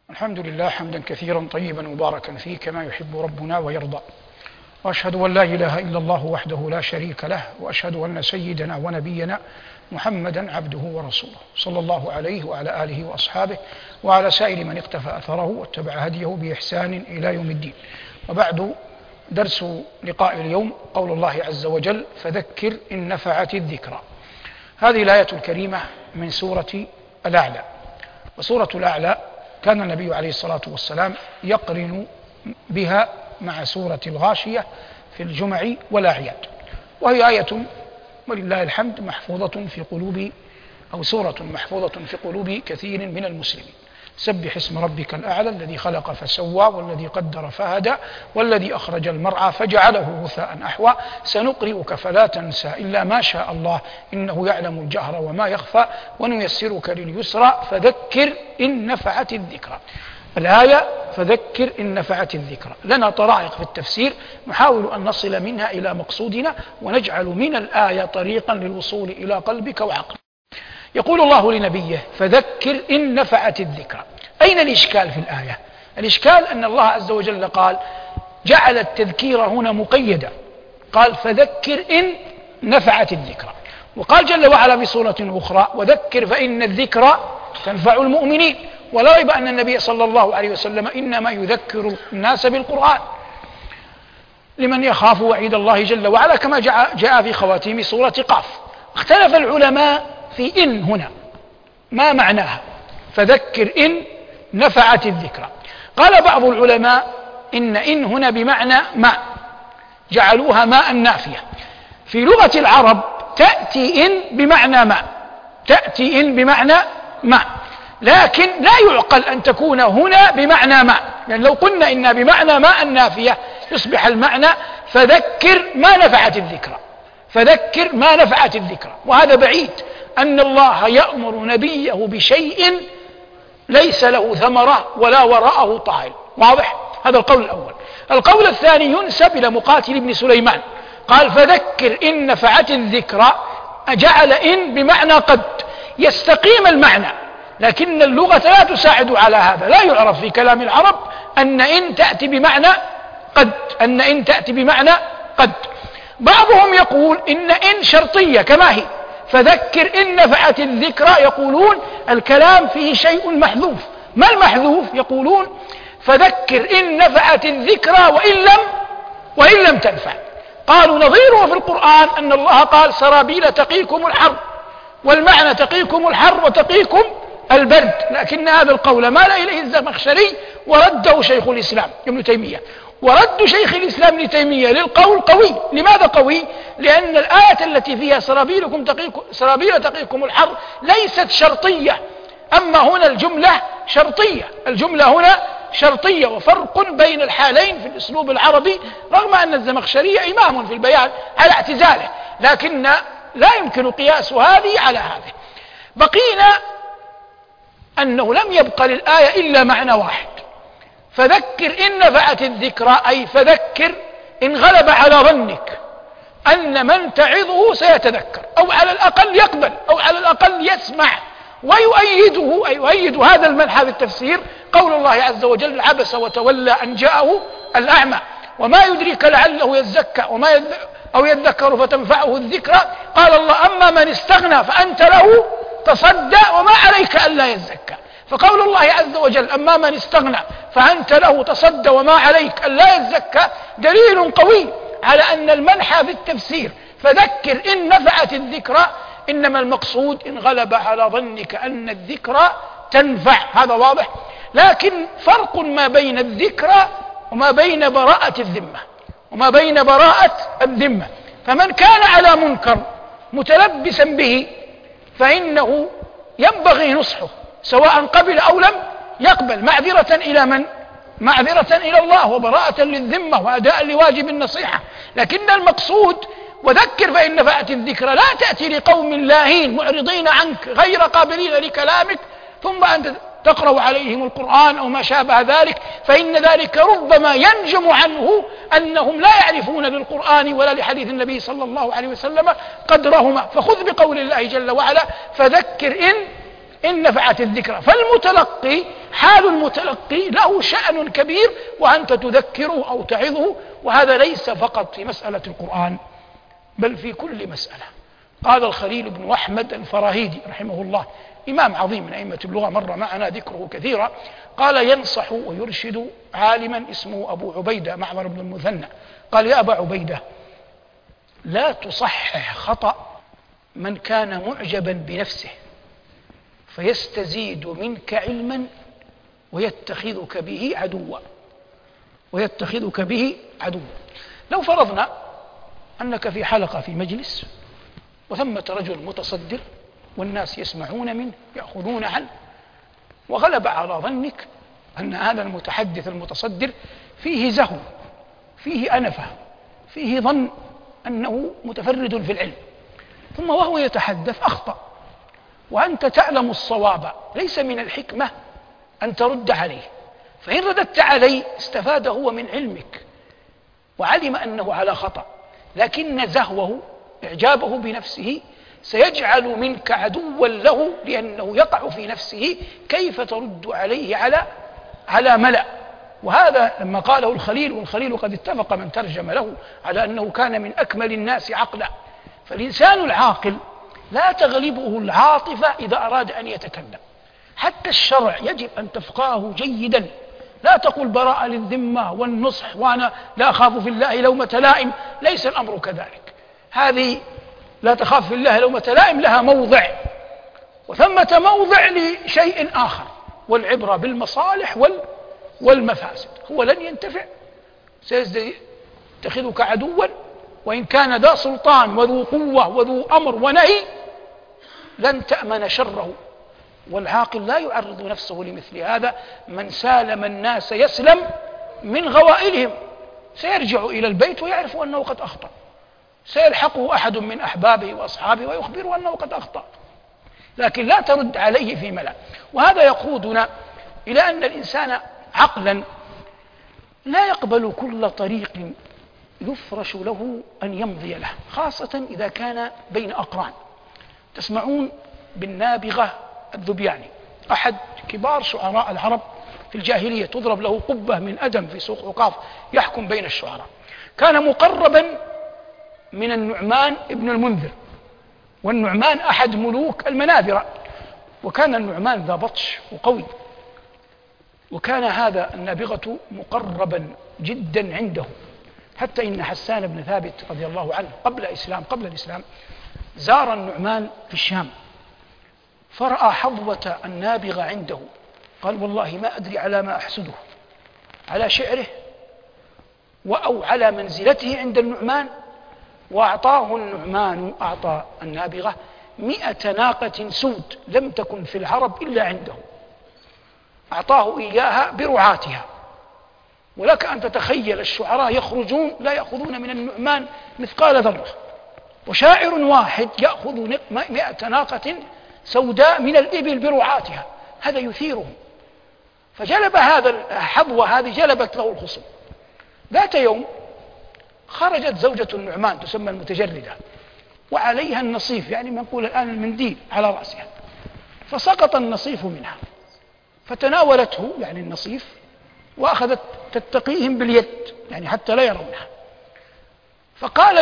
الحمد لله حمدا كثيرا طيبا مباركا فيه كما يحب ربنا ويرضى، وأشهد أن لا إله إلا الله وحده لا شريك له، وأشهد أن سيدنا ونبينا محمدا عبده ورسوله صلى الله عليه وعلى آله وأصحابه وعلى سائر من اقتفى أثره واتبع هديه بإحسان إلى يوم الدين. وبعد، درس لقاء اليوم قول الله عز وجل: فذكر إن نفعت الذكرى. هذه الآية الكريمة من سورة الأعلى، وسورة الأعلى كان النبي عليه الصلاة والسلام يقرن بها مع سورة الغاشية في الجمع والأعياد، وهي آية ولله الحمد محفوظة في قلوب، أو سورة محفوظة في قلوب كثير من المسلمين. سبح اسم ربك الأعلى الذي خلق فسوى والذي قدر فهدى والذي أخرج المرعى فجعله غثاء أحوى سنقرئك فلا تنسى إلا ما شاء الله إنه يعلم الجهر وما يخفى ونيسرك لليسرى فذكر إن نفعت الذكرى. الآية فذكر إن نفعت الذكرى لنا طرائق في التفسير نحاول أن نصل منها إلى مقصودنا ونجعل من الآية طريقا للوصول إلى قلبك وعقلك. يقول الله لنبيه: فذكر إن نفعت الذكرى. أين الإشكال في الآية؟ الإشكال أن الله عز وجل قال جعل التذكير هنا مقيدا، قال فذكر إن نفعت الذكرى، وقال جل وعلا في سورة أخرى: وذكر فإن الذكرى تنفع المؤمنين. ولا ريب أن النبي صلى الله عليه وسلم إنما يذكر الناس بالقرآن لمن يخاف وعيد الله جل وعلا، كما جاء في خواتيم سورة قاف. اختلف العلماء في إن هنا ما معناها، فذكر إن نفعت الذكرى. قال بعض العلماء إن هنا بمعنى ما، جعلوها ماء نافية. في لغة العرب تأتي إن بمعنى ما، تأتي إن بمعنى ما، لكن لا يعقل أن تكون هنا بمعنى ما، لأن لو قلنا إنها بمعنى ماء نافية يصبح المعنى فذكر ما نفعت الذكرى، فذكر ما نفعت الذكرى. وهذا بعيد، أن الله يأمر نبيه بشيء ليس له ثمرة ولا وراءه طائل. واضح؟ هذا القول الأول. القول الثاني ينسب إلى مقاتل بن سليمان، قال فذكر إن نفعت الذكرى، جعل إن بمعنى قد، يستقيم المعنى، لكن اللغة لا تساعد على هذا. لا يعرف في كلام العرب أن إن تأتي بمعنى قد، أن إن تأتي بمعنى قد. بعضهم يقول إن شرطية كما هي، فذكر إن نفعت الذكرى، يقولون الكلام فيه شيء محذوف. ما المحذوف؟ يقولون فذكر إن نفعت الذكرى وإن لم تنفع. قالوا نظيره في القرآن أن الله قال سرابيل تقيكم الحر، والمعنى تقيكم الحر وتقيكم البرد، لكن هذا القول مال إليه الزمخشري ورده شيخ الإسلام ابن تيمية. ورد شيخ الإسلام ابن تيمية للقول قوي. لماذا قوي؟ لأن الآية التي فيها سرابيل تقيكم الحر ليست شرطية، أما هنا الجملة شرطية، الجملة هنا شرطية، وفرق بين الحالين في الأسلوب العربي، رغم أن الزمخشري إمام في البيان على اعتزاله، لكن لا يمكن قياس هذه على هذه. بقينا أنه لم يبق للآية إلا معنى واحد، فذكر إن نفعت الذكرى، أي فذكر إن غلب على ظنك أن من تعظه سيتذكر، أو على الأقل يقبل، أو على الأقل يسمع. ويؤيده، أي يؤيد هذا المنحى في التفسير قول الله عز وجل: عبس وتولى أن جاءه الأعمى وما يدريك لعله يزكى أو يذكر فتنفعه الذكرى. قال الله: أما من استغنى فأنت له تصدى وما عليك ألا يزكى. فقول الله عز وجل: أما من استغنى فأنت له تصدى وما عليك ألا يزكى دليل قوي على أن المنحى في التفسير فذكر إن نفعت الذكرى إنما المقصود إن غلب على ظنك أن الذكرى تنفع. هذا واضح. لكن فرق ما بين الذكرى وما بين براءة الذمة، فمن كان على منكر متلبسا به فإنه ينبغي نصحه سواء قبل أو لم يقبل، معذرة إلى من؟ معذرة إلى الله وبراءة للذمة وأداء لواجب النصيحة. لكن المقصود وذكر فإن نفعت الذكرى لا تأتي لقوم لاهين معرضين عنك غير قابلين لكلامك ثم أنت تقرأ عليهم القرآن أو ما شابه ذلك، فإن ذلك ربما ينجم عنه أنهم لا يعرفون للقرآن ولا لحديث النبي صلى الله عليه وسلم قدرهما. فخذ بقول الله جل وعلا: فذكر إن إن نفعت الذكرى. فالمتلقي، حال المتلقي له شأن كبير، وأنت تذكره أو تعظه. وهذا ليس فقط في مسألة القرآن بل في كل مسألة. قال الخليل بن أحمد الفراهيدي رحمه الله، إمام عظيم من أئمة اللغة، مر معنا ذكره كثيرا، قال: ينصح ويرشد عالما اسمه أبو عبيدة معمر بن المثنى، قال: يا أبا عبيدة، لا تصحح خطأ من كان معجبا بنفسه فيستزيد منك علما ويتخذك به عدوا. لو فرضنا أنك في حلقة في مجلس وثمة رجل متصدر والناس يسمعون منه يأخذون عنه، وغلب على ظنك أن هذا المتحدث المتصدر فيه زهو، فيه أنفة، فيه ظن أنه متفرد في العلم، ثم وهو يتحدث أخطأ وأنت تعلم الصواب، ليس من الحكمة أن ترد عليه، فإن رددت عليه استفاد هو من علمك وعلم أنه على خطأ، لكن زهوه إعجابه بنفسه سيجعل منك عدوا له، لأنه يقع في نفسه كيف ترد عليه على ملأ. وهذا لما قاله الخليل، والخليل قد اتفق من ترجم له على أنه كان من أكمل الناس عقلا. فالإنسان العاقل لا تغلبه العاطفة إذا أراد أن يتكلم، حتى الشرع يجب أن تفقهه جيدا. لا تقل براءة للذمة والنصح وأنا لا أخاف في الله لومة لائم، ليس الأمر كذلك. هذه لا تخاف في الله لومة لائم لها موضع، وثمة موضع لشيء آخر، والعبرة بالمصالح والمفاسد. هو لن ينتفع، سيتخذك عدوا، وإن كان ذا سلطان وذو قوة وذو أمر ونهي لن تأمن شره. والعاقل لا يعرض نفسه لمثل هذا. من سالم الناس يسلم من غوائلهم، سيرجع إلى البيت ويعرف أنه قد أخطأ، سيلحقه أحد من أحبابه وأصحابه ويخبره أنه قد أخطأ، لكن لا ترد عليه في ملأ. وهذا يقودنا إلى أن الإنسان عقلا لا يقبل كل طريق يفرش له أن يمضي له، خاصة إذا كان بين أقران. تسمعون بالنابغة الذبياني، أحد كبار شعراء العرب في الجاهلية، تضرب له قبة من أدم في سوق عقاف يحكم بين الشعراء. كان مقربا من النعمان ابن المنذر، والنعمان أحد ملوك المناذرة، وكان النعمان ذا بطش وقوي، وكان هذا النابغة مقربا جدا عنده، حتى إن حسان بن ثابت رضي الله عنه قبل الإسلام زار النعمان في الشام، فرأى حظوة النابغة عنده، قال: والله ما أدري على ما أحسده، على شعره أو على منزلته عند النعمان. وأعطاه النعمان، أعطى النابغة 100 ناقة سود لم تكن في العرب إلا عنده، أعطاه إياها برعاتها. ولك أن تتخيل الشعراء يخرجون لا يأخذون من النعمان مثقال ذرة، وشاعر واحد يأخذ 100 ناقة سوداء من الإبل برعاتها، هذا يثيره. فجلب هذا الحظوة، هذه جلبت له الخصوم. ذات يوم خرجت زوجة النعمان تسمى المتجردة، وعليها النصيف، يعني ما نقول الآن المنديل على رأسها، فسقط النصيف منها، فتناولته يعني النصيف وأخذت تتقيهم باليد يعني حتى لا يرونها. فقال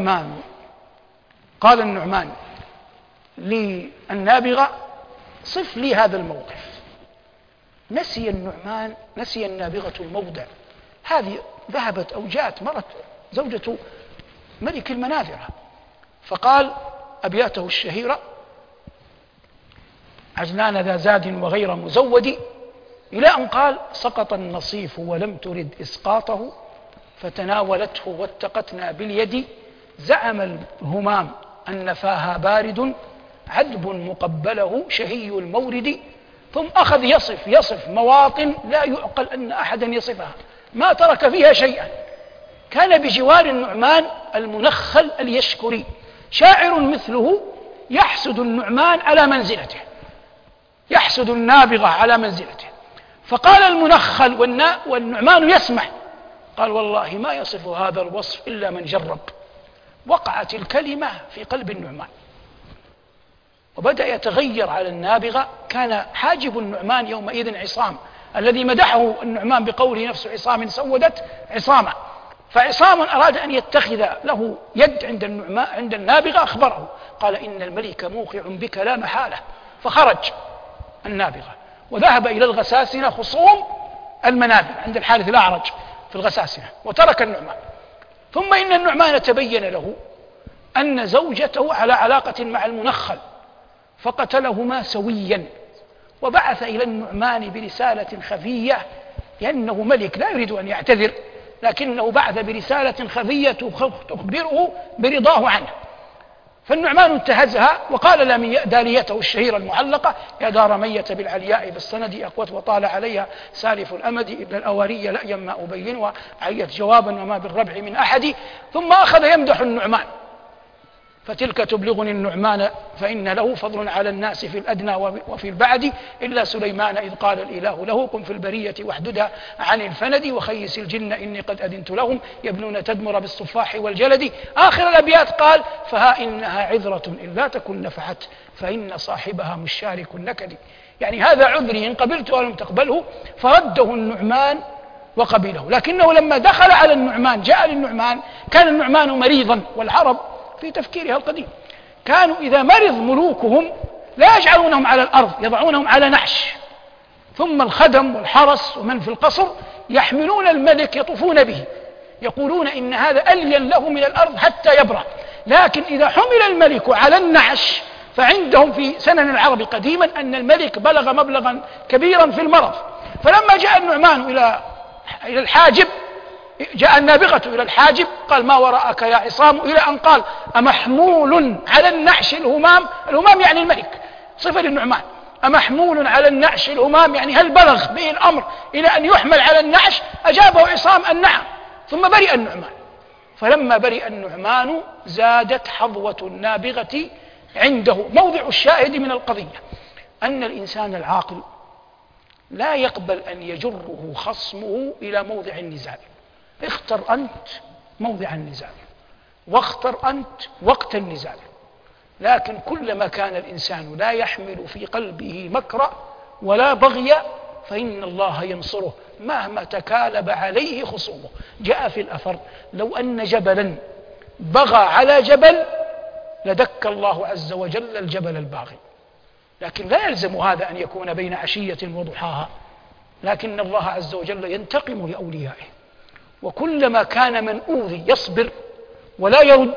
النعمان للنابغة: صف لي هذا الموقف. نسي النابغة الموضع. هذه ذهبت أو جاءت مرت زوجة ملك المناذرة، فقال أبياته الشهيرة: عجلان ذا زاد وغير مزود، إلى أن قال: سقط النصيف ولم ترد إسقاطه، فتناولته واتقتنا باليد، زعم الهمام أن فاها بارد، عذب مقبله شهي المورد. ثم أخذ يصف مواطن لا يعقل أن أحدا يصفها، ما ترك فيها شيئا. كان بجوار النعمان المنخل اليشكري، شاعر مثله يحسد النعمان على منزلته، يحسد النابغة على منزلته. فقال المنخل والنعمان يسمع، قال: والله ما يصف هذا الوصف إلا من جرب. وقعت الكلمة في قلب النعمان، وبدأ يتغير على النابغة. كان حاجب النعمان يومئذ عصام، الذي مدحه النعمان بقوله نفس عصام سودت عصاما. فعصام أراد أن يتخذ له يد عند النابغة، أخبره قال إن الملك موقع بك لا محالة. فخرج النابغة وذهب إلى الغساسنة خصوم المنابر عند الحارث الأعرج في الغساسنة، وترك النعمان. ثم إن النعمان تبين له أن زوجته على علاقة مع المنخل، فقتلهما سويا، وبعث إلى النعمان برسالة خفية، لأنه ملك لا يريد أن يعتذر، لكنه بعث برسالة خفية تخبره برضاه عنه. فالنعمان انتهزها وقال داليته الشهيرة المعلقة: يا دار ميت بالعلياء بالسند أقوت وطال عليها سالف الأمد إلا الأواري لأيا ما أبين وعيت جوابا وما بالربع من أحد. ثم أخذ يمدح النعمان: فتلك تبلغني النعمان فإن له فضل على الناس في الأدنى وفي البعد، إلا سليمان إذ قال الإله له كن في البرية واحددا عن الفند، وخيس الجن إني قد أذنت لهم يبنون تدمر بالصفاح والجلد. آخر الأبيات قال: فها إنها عذرة إن لا تكن نفعت فإن صاحبها مشارك النكد. يعني هذا عذري إن قبلت ولم تقبله. فرده النعمان وقبله. لكنه لما دخل على النعمان جاء للنعمان، كان النعمان مريضا، والعرب في تفكيرها القديم كانوا إذا مرض ملوكهم لا يجعلونهم على الأرض، يضعونهم على نعش، ثم الخدم والحرس ومن في القصر يحملون الملك يطوفون به، يقولون إن هذا ألين له من الأرض حتى يبرأ. لكن إذا حمل الملك على النعش، فعندهم في سنن العرب قديما أن الملك بلغ مبلغا كبيرا في المرض. فلما جاء النعمان إلى الحاجب، جاء النابغة إلى الحاجب قال: ما وراءك يا عصام، إلى أن قال: أمحمول على النعش الهمام يعني الملك، صفة للنعمان، أمحمول على النعش الهمام، يعني هل بلغ به الأمر إلى أن يحمل على النعش؟ أجابه عصام أن نعم. ثم برئ النعمان. فلما برئ النعمان زادت حظوة النابغة عنده. موضع الشاهد من القضية أن الإنسان العاقل لا يقبل أن يجره خصمه إلى موضع النزاع. اختر أنت موضع النزاع، واختر أنت وقت النزاع. لكن كلما كان الإنسان لا يحمل في قلبه مكر ولا بغي فإن الله ينصره مهما تكالب عليه خصومه. جاء في الأثر: لو أن جبلا بغى على جبل لدك الله عز وجل الجبل الباغي. لكن لا يلزم هذا أن يكون بين عشية وضحاها، لكن الله عز وجل ينتقم لأوليائه. وكلما كان من أوذي يصبر ولا يرد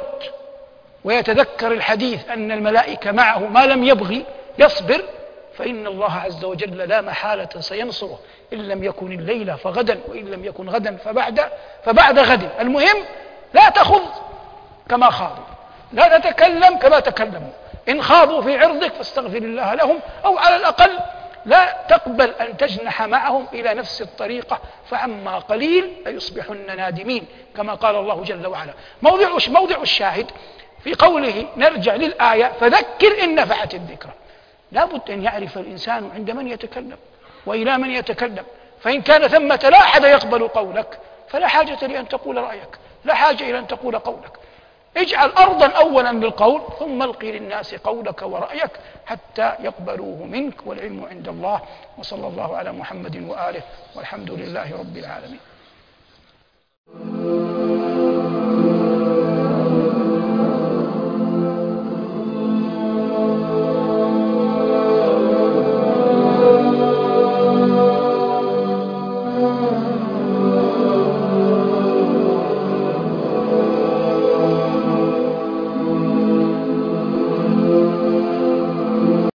ويتذكر الحديث أن الملائكة معه ما لم يبغي يصبر، فإن الله عز وجل لا محالة سينصره، إن لم يكن الليلة فغدا، وإن لم يكن غدا فبعد غد. المهم لا تخض كما خاضوا، لا تتكلم كما تكلموا. إن خاضوا في عرضك فاستغفر الله لهم، أو على الأقل لا تقبل أن تجنح معهم إلى نفس الطريقة، فعما قليل ليصبحن نادمين، كما قال الله جل وعلا. موضع الشاهد في قوله، نرجع للآية: فذكر إن نفعت الذكرى. لا بد أن يعرف الإنسان عند من يتكلم وإلى من يتكلم. فإن كان ثمة لا أحد يقبل قولك فلا حاجة لأن تقول رأيك، لا حاجة إلى أن تقول قولك. اجعل أرضا أولا للقول، ثم القي للناس قولك ورأيك حتى يقبلوه منك، والعلم عند الله. وصلى الله على محمد وآله، والحمد لله رب العالمين.